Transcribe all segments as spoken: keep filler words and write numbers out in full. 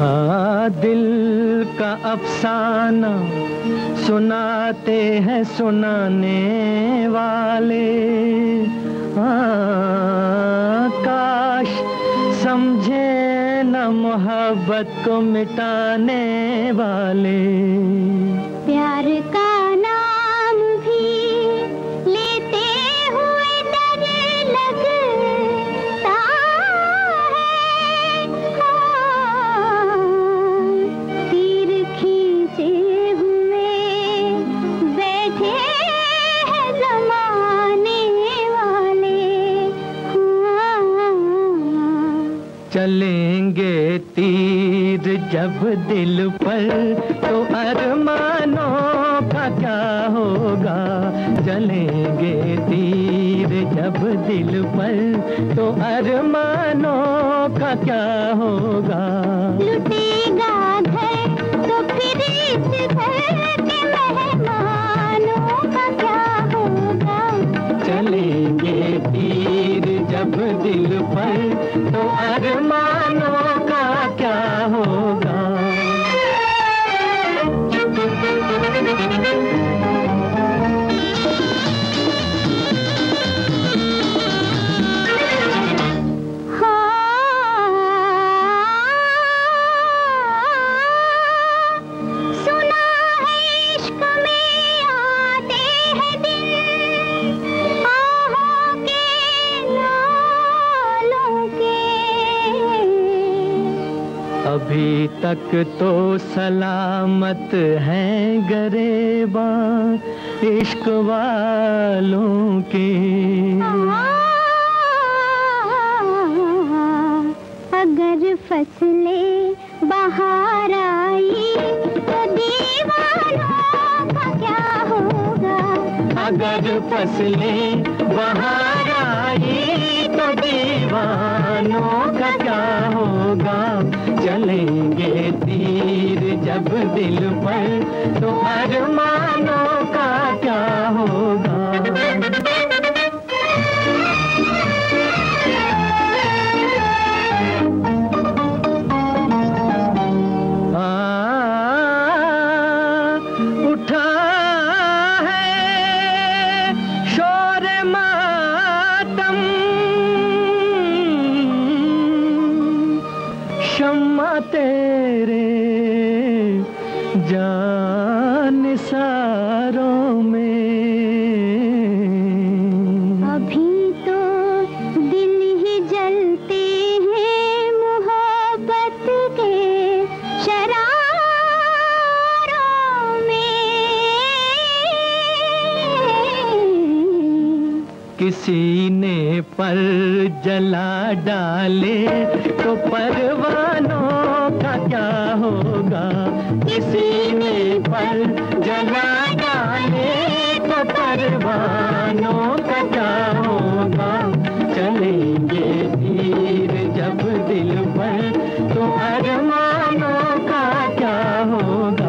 हाँ दिल का अफसाना सुनाते हैं सुनाने वाले, हाँ काश समझे न मोहब्बत को मिटाने वाले। प्यार का नाम भी लेते हुए डर लगता है, हाँ तीर खींचे हुए बैठे हैं जमाने वाले, हाँ चलेंगे तीर जब दिल पर तो अरमानों का क्या होगा। चलेंगे तीर जब दिल पर तो अरमानों का क्या होगा। लुटेगा घर तो फिर इस घर के मेहमानों का क्या होगा। चलेंगे तीर जब दिल पर तो अरमानों का क्या होगा। अभी तक तो सलामत हैं गरेबा इश्क वालों के। अगर फसलें बाहर आई तो दीवानों का क्या होगा। अगर फसलें बाहर आई तो दीवानों का क्या होगा। चलेंगे तीर जब दिल पर तो अरमानों का क्या होगा। उठा है शोर मातम, शम्मा तेरे जान सारों में। अभी तो दिल ही जलते हैं मोहब्बत के शरारों में। किसी ने पर जला डाले तो परवानों का क्या होगा। किसी ने पर जला डाले तो परवानों का क्या होगा। चलेंगे तीर जब दिल पर तो अरमानों का क्या होगा।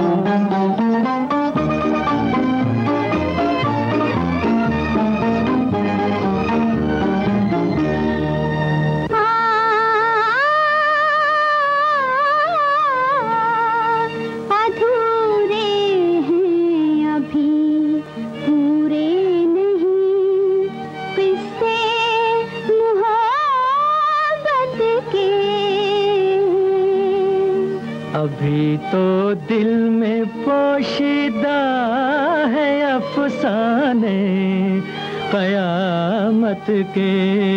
अभी तो दिल में पोशीदा है अफसाने कयामत के।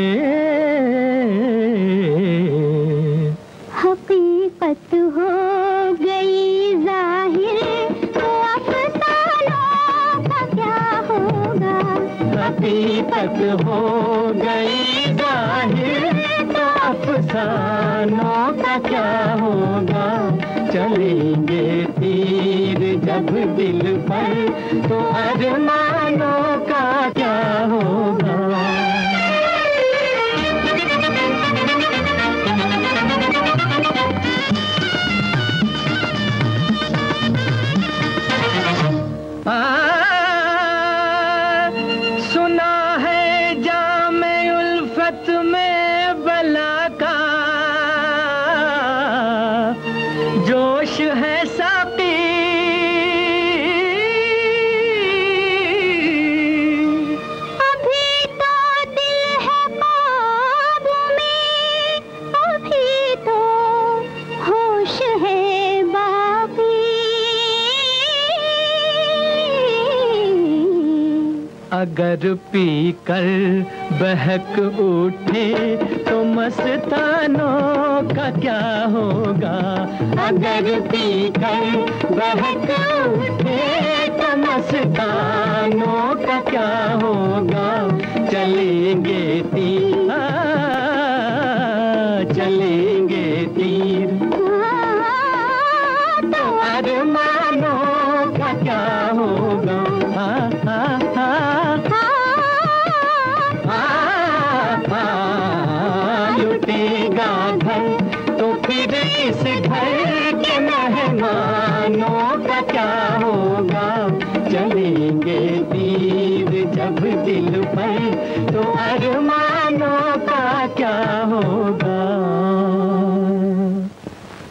हकीकत हो गई जाहिर तो अफसानों का क्या होगा। हकीकत हो गई जाहिर तो अफसानों का क्या होगा। चलेंगे तीर जब दिल पर तो अरमानों का क्या होगा। आ, सुना है जामे उल्फत में बला का अगर पी कर बहक उठे तो मस्तानों का क्या होगा। अगर पी कर बहक उठे तो मस्तानों का क्या होगा। चलेंगे तीर, चलेंगे तीर तो अरमानों का क्या होगा। हाँ हाँ हाँ हाँ हाँ लुटेगा घर तो फिर इस घर के मेहमानों का क्या होगा। चलेंगे तीर जब दिल पर तो अरमानों का क्या होगा।